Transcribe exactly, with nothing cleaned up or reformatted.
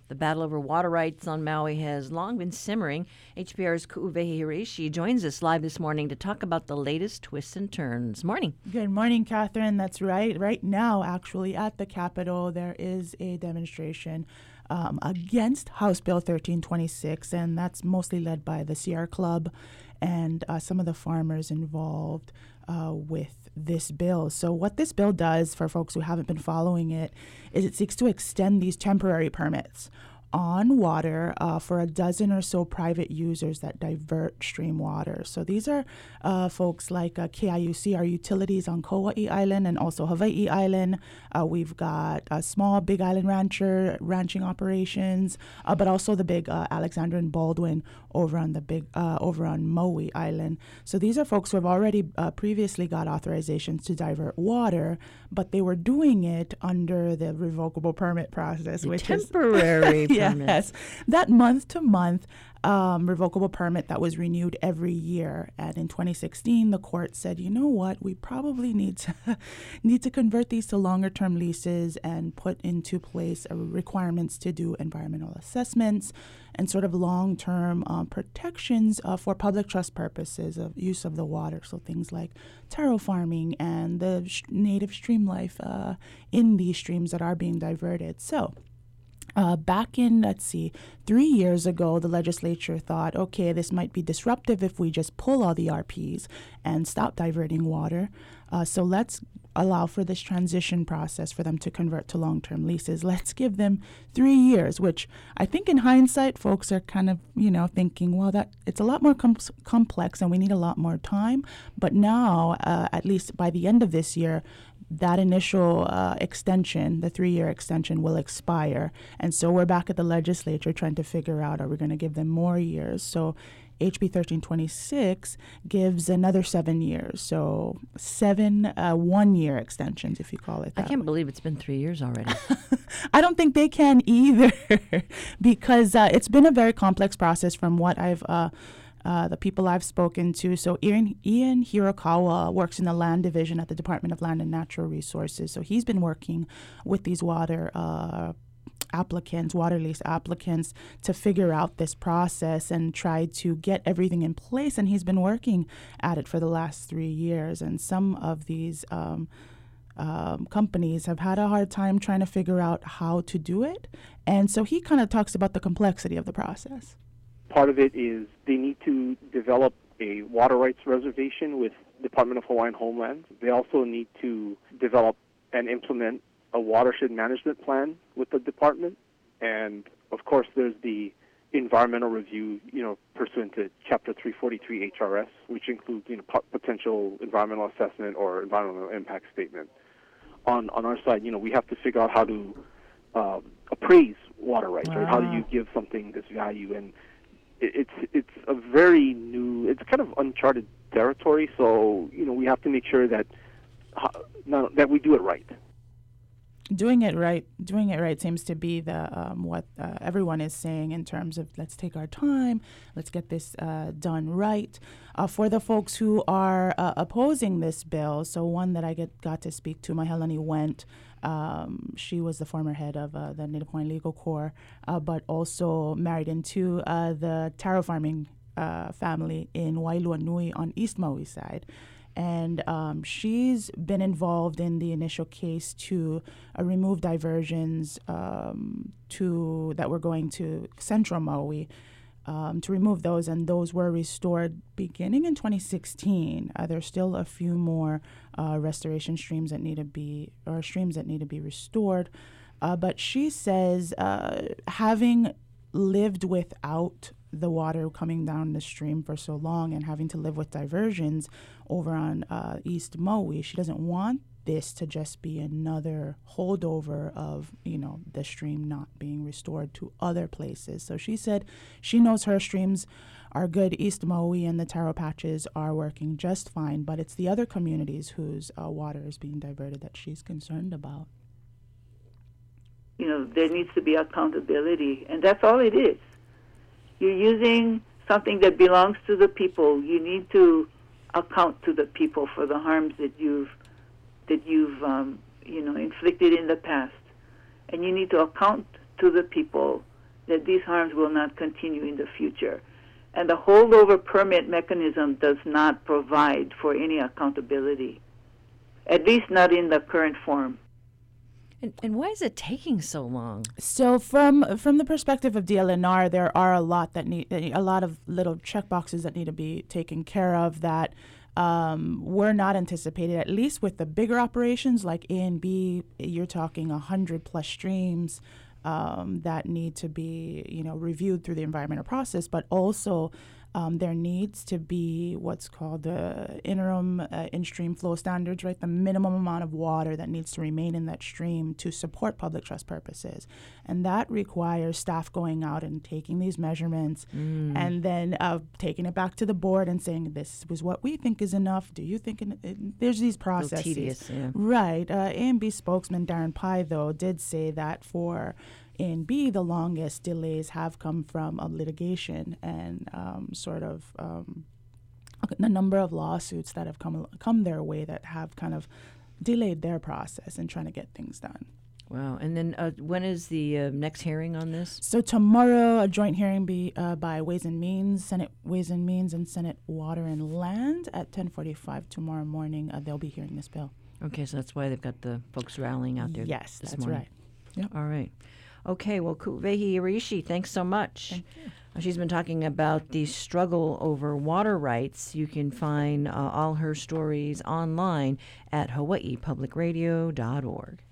The battle over water rights on Maui has long been simmering. H P R's Ku'uwehi Hiraishi joins us live this morning to talk about the latest twists and turns. Morning. Good morning, Catherine. That's right. Right now, actually, at the Capitol, there is a demonstration um, against House Bill thirteen twenty-six, and that's mostly led by the Sierra Club and uh, some of the farmers involved uh, with this bill. So what this bill does, for folks who haven't been following it, is it seeks to extend these temporary permits on water uh, for a dozen or so private users that divert stream water. So these are uh, folks like uh, K I U C, our utilities on Kauai Island and also Hawaii Island. Uh, we've got a small Big Island rancher, ranching operations, uh, but also the big uh, Alexander and Baldwin over on the big uh, over on Maui Island. So these are folks who have already uh, previously got authorizations to divert water, but they were doing it under the revocable permit process, The which temporary is permit. Yes, that month to month um, revocable permit that was renewed every year. And in twenty sixteen, the court said, you know what, we probably need to need to convert these to longer term leases and put into place uh, requirements to do environmental assessments and sort of long term um, protections uh, for public trust purposes of use of the water. So things like taro farming and the sh- native stream life uh, in these streams that are being diverted. So Uh, back in, let's see, three years ago, the legislature thought, okay, this might be disruptive if we just pull all the R Ps and stop diverting water. Uh, so let's allow for this transition process for them to convert to long-term leases. Let's give them three years, which I think in hindsight, folks are kind of, you know, thinking, well, that it's a lot more com- complex and we need a lot more time. But now, uh, at least by the end of this year, that initial uh, extension, the three-year extension, will expire. And so we're back at the legislature trying to figure out, are we going to give them more years? So H B thirteen twenty-six gives another seven years. So seven uh, one-year extensions, if you call it that. I can't believe it's been three years already. I don't think they can either because uh, it's been a very complex process from what I've uh, Uh, the people I've spoken to. So Ian, Ian Hirokawa works in the land division at the Department of Land and Natural Resources. So he's been working with these water uh, applicants, water lease applicants, to figure out this process and try to get everything in place. And he's been working at it for the last three years. And some of these um, um, companies have had a hard time trying to figure out how to do it. And so he kind of talks about the complexity of the process. Part of it is they need to develop a water rights reservation with Department of Hawaiian Homeland. They also need to develop and implement a watershed management plan with the department. And, of course, there's the environmental review, you know, pursuant to Chapter three forty-three H R S, which includes, you know, potential environmental assessment or environmental impact statement. On on our side, you know, we have to figure out how to um, appraise water rights, right? How do you give something this value? And It's it's a very new, it's kind of uncharted territory. So you know we have to make sure that uh, that we do it right. Doing it right, doing it right seems to be the um, what uh, everyone is saying in terms of let's take our time, let's get this uh, done right. Uh, for the folks who are uh, opposing this bill, so one that I get got to speak to, Mahelani Went. Um, she was the former head of uh, the Native Hawaiian Legal Corps, uh, but also married into uh, the taro farming uh, family in Wailua Nui on East Maui side. And um, she's been involved in the initial case to uh, remove diversions um, to that were going to Central Maui, um, to remove those, and those were restored beginning in twenty sixteen. Uh, there's still a few more uh, restoration streams that need to be, or streams that need to be restored. Uh, but she says uh, having lived without the water coming down the stream for so long and having to live with diversions over on uh, East Maui, she doesn't want this to just be another holdover of, you know, the stream not being restored to other places. So she said she knows her streams are good. East Maui and the taro patches are working just fine, but it's the other communities whose uh, water is being diverted that she's concerned about. You know, there needs to be accountability, and that's all it is. You're using something that belongs to the people. You need to account to the people for the harms that you've that you've um, you know inflicted in the past, and you need to account to the people that these harms will not continue in the future. And the holdover permit mechanism does not provide for any accountability, at least not in the current form. And, and why is it taking so long? So from from the perspective of D L N R, there are a lot that need a lot of little check boxes that need to be taken care of that um, were not anticipated. At least with the bigger operations like A and B, you're talking a hundred plus streams um, that need to be you know reviewed through the environmental process, but also. Um, there needs to be what's called the interim uh, in-stream flow standards, right? The minimum amount of water that needs to remain in that stream to support public trust purposes. And that requires staff going out and taking these measurements mm. and then uh, taking it back to the board and saying, this was what we think is enough. Do you think it, it, there's these processes? Tedious, yeah. Right. Uh, A and B spokesman Darren Pye, though, did say that for A and B, the longest delays have come from a litigation and um, sort of um, a number of lawsuits that have come come their way that have kind of delayed their process in trying to get things done. Wow. And then uh, when is the uh, next hearing on this? So tomorrow, a joint hearing be uh, by Ways and Means, Senate Ways and Means, and Senate Water and Land at ten forty-five tomorrow morning. Uh, they'll be hearing this bill. Okay, so that's why they've got the folks rallying out there. Yes, this that's morning. right. Yep. All right. Okay, well, Kuvehi Irishi, thanks so much. Thank you. Uh, She's been talking about the struggle over water rights. You can find uh, all her stories online at hawaii public radio dot org.